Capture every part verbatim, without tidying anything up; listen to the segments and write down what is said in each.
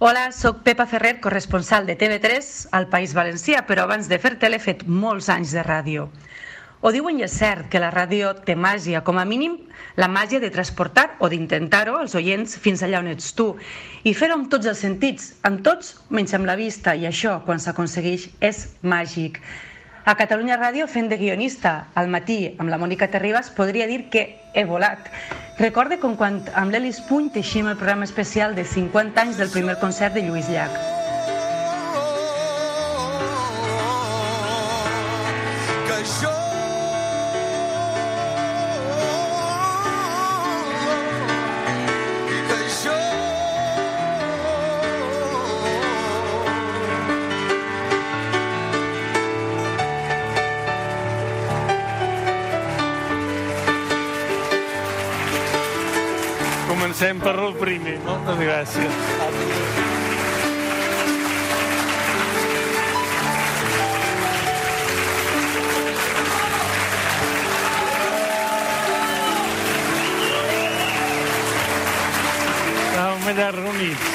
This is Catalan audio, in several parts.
Hola, soc Pepa Ferrer, corresponsal de T V tres al País Valencià, però abans de fer tele he fet molts anys de ràdio. Ho diuen i és cert que la ràdio té màgia, com a mínim la màgia de transportar o d'intentar-ho als oients fins allà on ets tu i fer-ho amb tots els sentits, amb tots menys amb la vista, i això, quan s'aconsegueix, és màgic. A Catalunya Ràdio, fent de guionista al matí amb la Mònica Terribas, podria dir que he volat. Recorde com quan amb l'Elis Puny teixim el programa especial de cinquanta anys del primer concert de Lluís Llach. Comencem per el primer. Moltes gràcies. Estàvem allà reunits.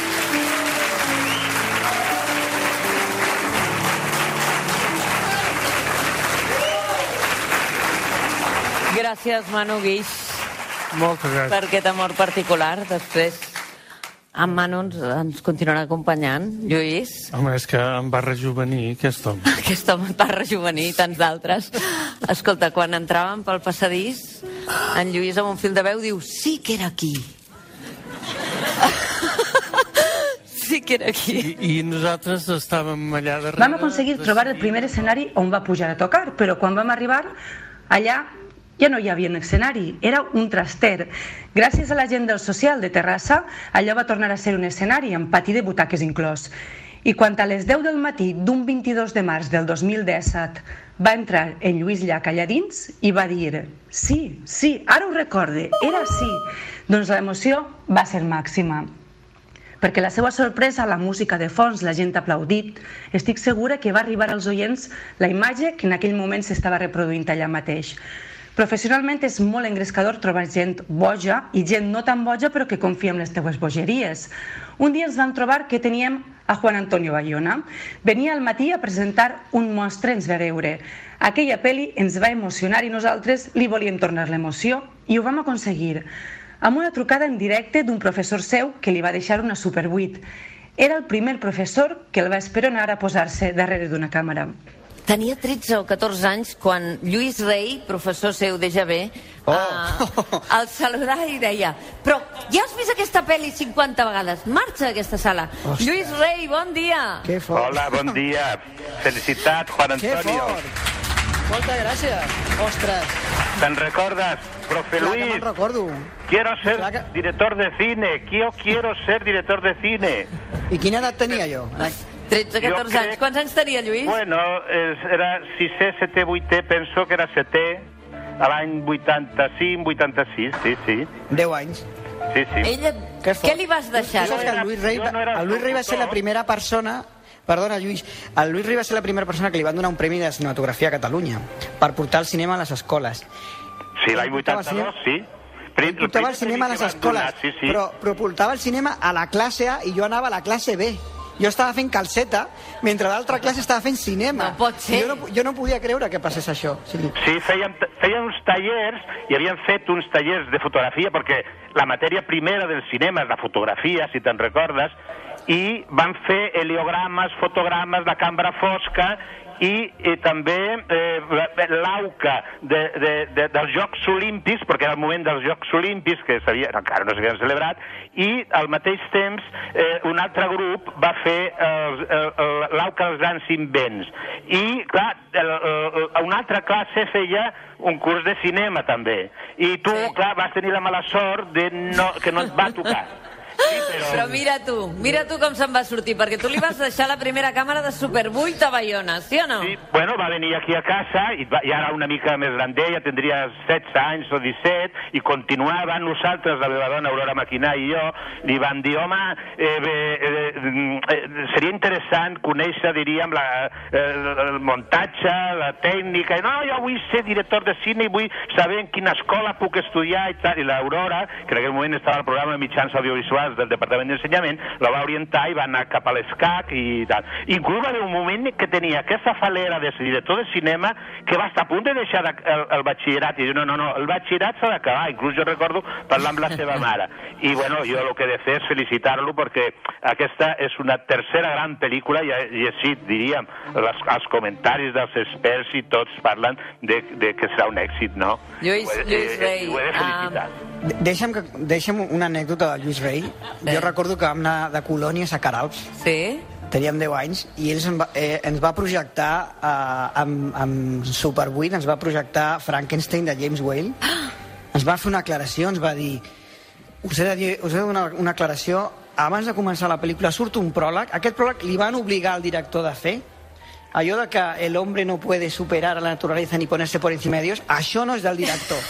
Gràcies, Manu Guix. Moltes gràcies. Per aquest amor particular. Després, en Manu ens, ens continuarà acompanyant. Lluís. Home, és que em va rejuvenir aquest home. Aquest home va rejuvenir, tants d'altres. Escolta, quan entràvem pel passadís, en Lluís amb un fil de veu diu: sí que era aquí. Sí que era aquí. I, i nosaltres estàvem allà darrere... Vam aconseguir trobar el primer escenari on va pujar a tocar, però quan vam arribar allà ja no hi havia un escenari, era un traster. Gràcies a la gent del Social de Terrassa, allò va tornar a ser un escenari amb pati de butaques inclòs. I quan a les deu del matí d'un vint-i-dos de març del dos mil disset va entrar en Lluís Llach allà dins i va dir: sí, sí, ara ho recorde, era sí. Doncs l'emoció va ser màxima. Perquè la seva sorpresa, la música de fons, la gent ha aplaudit, estic segura que va arribar als oients la imatge que en aquell moment s'estava reproduint allà mateix. Professionalment és molt engrescador trobar gent boja i gent no tan boja però que confia en les teues bogeries. Un dia ens vam trobar que teníem a Juan Antonio Bayona. Venia al matí a presentar Un monstre ens va veure. Aquella pel·li ens va emocionar i nosaltres li volíem tornar l'emoció i ho vam aconseguir. Amb una trucada en directe d'un professor seu que li va deixar una Super vuit. Era el primer professor que el va esperonar a posar-se darrere d'una càmera. Tenia tretze o catorze anys quan Lluís Rey, professor seu de Javé, oh. uh, el saludà i deia: però ja has vist aquesta pel·li cinquanta vegades, marxa d'aquesta sala. Ostres. Lluís Rey, bon dia. Que fort. Hola, bon dia. Felicitat, Juan Antonio. Que fort. Moltes gràcies. Ostres. ¿Te'n recordes, profe Clar Luis? que me'n recordo. Quiero ser que... director de cine. Yo quiero ser director de cine. I quina edat tenia jo? tretze, catorze crec... anys. Quants anys tenia, Lluís? Bueno, era sisè, setè, vuitè, penso que era setè, a l'any vuitanta-cinc, vuitanta-sis, sí, sí. deu anys. Sí, sí. Ella... Què li vas deixar? Tu saps que el Lluís Rey, no el Lluís Rey va ser la primera persona... Perdona, Lluís. El Lluís Rey va ser la primera persona que li van donar un premi de cinematografia a Catalunya per portar el cinema a les escoles. Sí, l'any vuitanta-dos, sí. Ell portava el cinema a les escoles, sí, sí. Però, però portava el cinema a la classe A i jo anava a la classe B. Jo estava fent calceta, mentre l'altra classe estava fent cinema. No pot ser. Jo no, jo no podia creure que passés això. Sí, sí feien, feien uns tallers, i havien fet uns tallers de fotografia, perquè la matèria primera del cinema és la fotografia, si te'n recordes, i van fer heliogrames, fotogrames, la cambra fosca, i, i també eh, l'auca de, de, de, dels Jocs Olímpics, perquè era el moment dels Jocs Olímpics, que encara no s'havien celebrat, i al mateix temps eh, un altre grup va fer l'auca dels grans invents. I, clar, el, el, una altra classe feia un curs de cinema, també. I tu, sí. clar, vas tenir la mala sort de no, que no et va tocar. Sí, però... però mira tu, mira tu com se'n va sortir, perquè tu li vas deixar la primera càmera de Super vuit a Bayona, sí o no? Sí, bueno, va venir aquí a casa, i, va, i ara una mica més grandella, tindria setze anys o disset, i continuava, nosaltres, la meva dona Aurora Maquinà i jo, li vam dir, home, eh, eh, eh, seria interessant conèixer, diríem, la, eh, el muntatge, la tècnica, i no, jo vull ser director de cine i vull saber en quina escola puc estudiar, i tal, i l'Aurora, que en aquell moment estava al programa de mitjans audiovisuals socials del Departament d'Ensenyament, la va orientar i va anar cap a l'escac i tal. Inclús va haver un moment que tenia aquesta falera de director de cinema que va estar a punt de deixar el, el batxillerat i diu, no, no, no, el batxillerat s'ha d'acabar. Inclús jo recordo parlar amb la seva mare. I bueno, jo el que he de fer és felicitar-lo perquè aquesta és una tercera gran pel·lícula i, i així diríem, les, els comentaris dels experts i tots parlen de, de que serà un èxit, no? Lluís, ho he, Lluís Rey. Ho he de felicitar. Um, deixa'm, que, deixa'm una anècdota de Lluís Rey. Sí. Jo recordo que vam anar de colònies a Caralps. Sí? Teníem deu anys i ells ens va, eh, ens va projectar eh, amb, amb Super vuit, ens va projectar Frankenstein de James Whale. Ens va fer una aclaració, ens va dir us he de, dir, us he de donar una aclaració, abans de començar la pel·lícula surt un pròleg, aquest pròleg li van obligar al director de fer, allò de que el hombre no puede superar a la naturaleza ni ponerse por encima de Dios, això no és del director.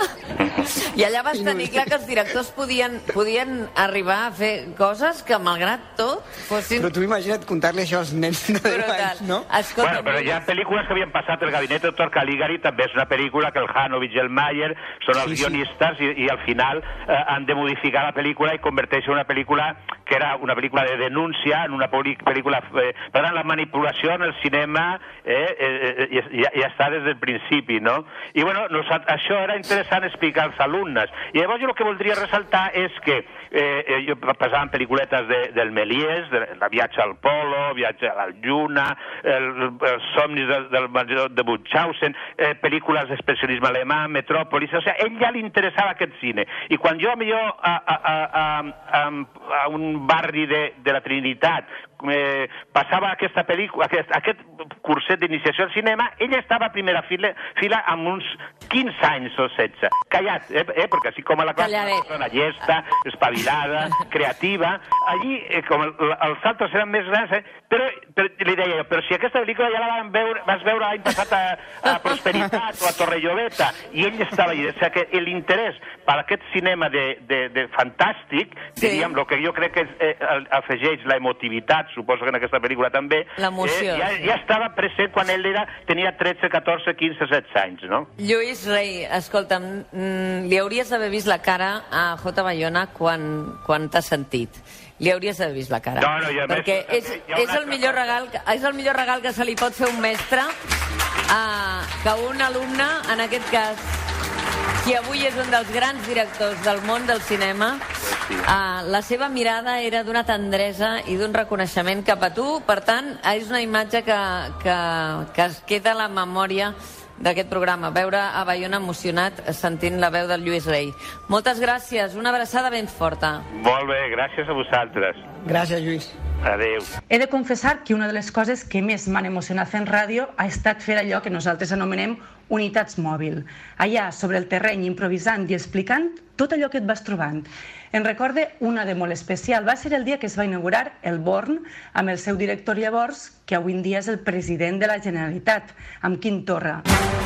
I allà vas tenir clar que els directors podien, podien arribar a fer coses que, malgrat tot, fossin... Però tu imagina't contar-li això als nens de deu anys, no? Escolta, bueno, però hi ha pel·lícules que havien passat. El Gabinet del doctor Caligari també és una pel·lícula que el Hanovich i el Mayer són els sí, guionistes sí. i, i al final eh, han de modificar la pel·lícula i converteix en una pel·lícula que era una pel·lícula de denúncia, en una pel·lícula... Eh, per tant, la manipulació en el cinema eh, eh, eh, ja, ja està des del principi, no? I bueno, nosaltres, això era interessant explicar als alumnes. I llavors jo el que voldria ressaltar és que eh, jo passava pel·lículetes de, del Méliès, de, de Viatge al Polo, Viatge a la Lluna, el, els somnis del, del de Munchausen, eh, pel·lícules d'expressionisme alemà, Metròpolis, o sigui, a ell ja li interessava aquest cine. I quan jo millor a, a, a, a, a un barri de, de la Trinitat eh, passava aquesta pel·lícula, aquest, aquest curset d'iniciació al cinema, ella estava a primera fila, fila amb uns quinze anys o setze. Callat, eh, eh, perquè així com a la classe una persona llesta, espavilada, creativa, allí, eh, com el, els altres eren més grans, eh, però, però li deia jo, però si aquesta pel·lícula ja la vam veure, vas veure l'any passat a, a Prosperitat o a Torrelloveta, i ell estava allà. O sigui que l'interès per aquest cinema de, de, de fantàstic, sí. diríem, el que jo crec que és, eh, afegeix la emotivitat, suposo que en aquesta pel·lícula també, l'emoció, eh, ja, sí. ja estava present quan ell era, tenia tretze, catorze, quinze, setze anys, no? Lluís Rey, escolta'm, mm, li hauries d'haver vist la cara a J. Bayona quan, quan t'ha sentit. Li hauries d'haver vist la cara. No, no, ja perquè més, és, és, el millor regal, és el millor regal que se li pot fer un mestre a, que un alumne, en aquest cas, qui avui és un dels grans directors del món del cinema, uh, la seva mirada era d'una tendresa i d'un reconeixement cap a tu. Per tant, és una imatge que, que, que es queda a la memòria d'aquest programa, veure a Bayona emocionat sentint la veu del Lluís Rey. Moltes gràcies, una abraçada ben forta. Molt bé, gràcies a vosaltres. Gràcies, Lluís. Adéu. He de confessar que una de les coses que més m'han emocionat fent ràdio ha estat fer allò que nosaltres anomenem unitats mòbil. Allà, sobre el terreny, improvisant i explicant tot allò que et vas trobant. En recorde una de molt especial. Va ser el dia que es va inaugurar el Born amb el seu director llavors, que avui en dia és el president de la Generalitat, amb Quim Torra.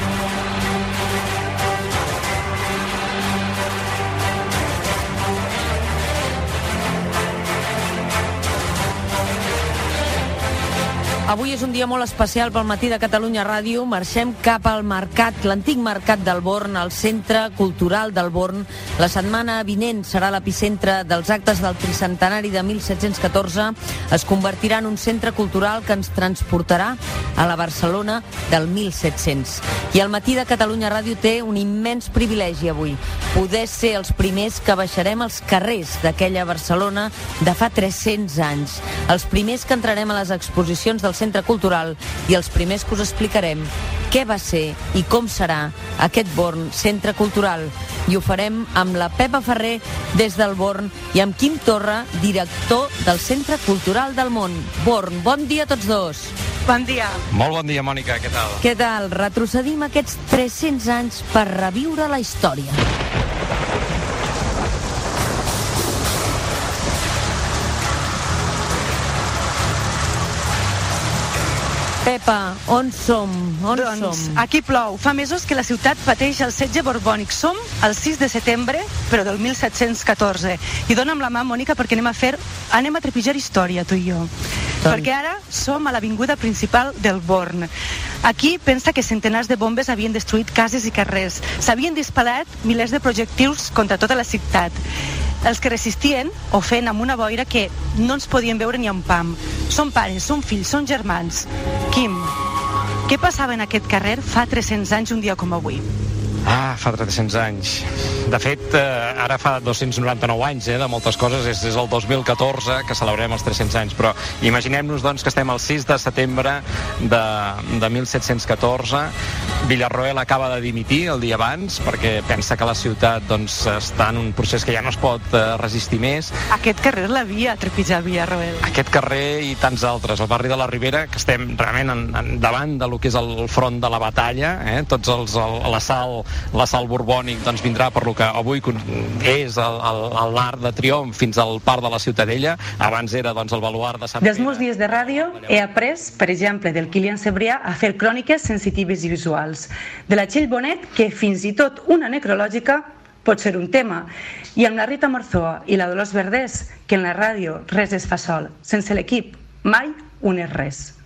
Avui és un dia molt especial pel Matí de Catalunya Ràdio. Marxem cap al mercat, l'antic mercat del Born, al centre cultural del Born. La setmana vinent serà l'epicentre dels actes del tricentenari de mil set-cents catorze. Es convertirà en un centre cultural que ens transportarà a la Barcelona del mil set-cents. I el Matí de Catalunya Ràdio té un immens privilegi avui. Poder ser els primers que baixarem als carrers d'aquella Barcelona de fa tres-cents anys. Els primers que entrarem a les exposicions del Centre Cultural i els primers que us explicarem què va ser i com serà aquest Born Centre Cultural. I ho farem amb la Pepa Ferrer des del Born i amb Quim Torra, director del Centre Cultural del Món. Born, bon dia a tots dos. Bon dia. Molt bon dia, Mònica, què tal? Què tal? Retrocedim aquests tres-cents anys per reviure la història. Pepa, on som? On doncs, som? aquí plou. Fa mesos que la ciutat pateix el setge borbònic. Som el sis de setembre, però del mil set-cents catorze. I dona'm la mà, Mònica, perquè anem a fer... Anem a trepijar història, tu i jo. Doncs... Perquè ara som a l'avinguda principal del Born. Aquí pensa que centenars de bombes havien destruït cases i carrers. S'havien disparat milers de projectils contra tota la ciutat. els que resistien ho feien amb una boira que no ens podien veure ni un pam. Són pares, són fills, són germans. Quim, què passava en aquest carrer fa tres-cents anys un dia com avui? Ah, fa tres-cents anys. De fet, eh, ara fa dos-cents noranta-nou anys, eh, de moltes coses. És, és el dos mil catorze que celebrem els tres-cents anys, però imaginem-nos doncs, que estem el sis de setembre de, de mil set-cents catorze. Villarroel acaba de dimitir el dia abans perquè pensa que la ciutat doncs, està en un procés que ja no es pot eh, resistir més. Aquest carrer l'havia trepitjat Villarroel. Aquest carrer i tants altres, el barri de la Ribera, que estem realment en, en davant de lo que és el front de la batalla, eh? Tots els, el, l'assalt l'assalt borbònic doncs, vindrà per lo que avui és l'Arc de Triomf fins al Parc de la Ciutadella. Abans era doncs, el baluard de Sant Pere. Dels meus dies de ràdio he après, per exemple, del Kilian Cebrià a fer cròniques sensitives i visuals. De la Txell Bonet, que fins i tot una necrològica pot ser un tema. I amb la Rita Marzoa i la Dolors Verdés, que en la ràdio res es fa sol. Sense l'equip, mai un és res.